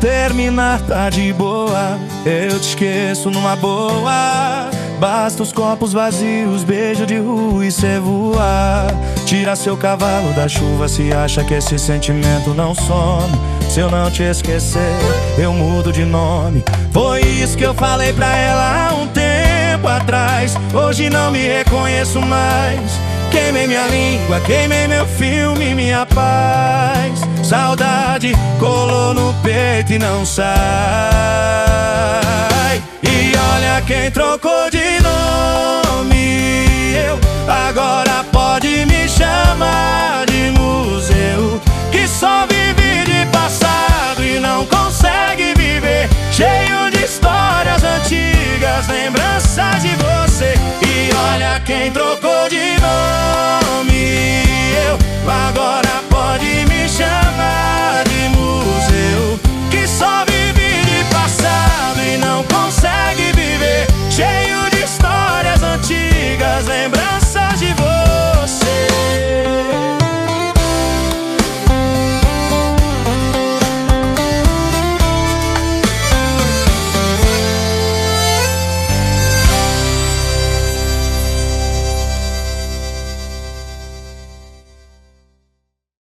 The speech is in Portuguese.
terminar tá de boa, eu te esqueço numa boa. Basta os copos vazios, beijo de rua e cê voar. Tira seu cavalo da chuva se acha que esse sentimento não some. Se eu não te esquecer, eu mudo de nome. Foi isso que eu falei pra ela há um tempo atrás. Hoje não me reconheço mais. Queimei minha língua, queimei meu filme, minha paz. Saudade colou no peito e não sai. E olha quem trocou de nome. Eu agora pode me chamar de museu, que só vive de passado e não consegue viver. Cheio de histórias antigas, lembranças de você. E olha quem trocou de nome.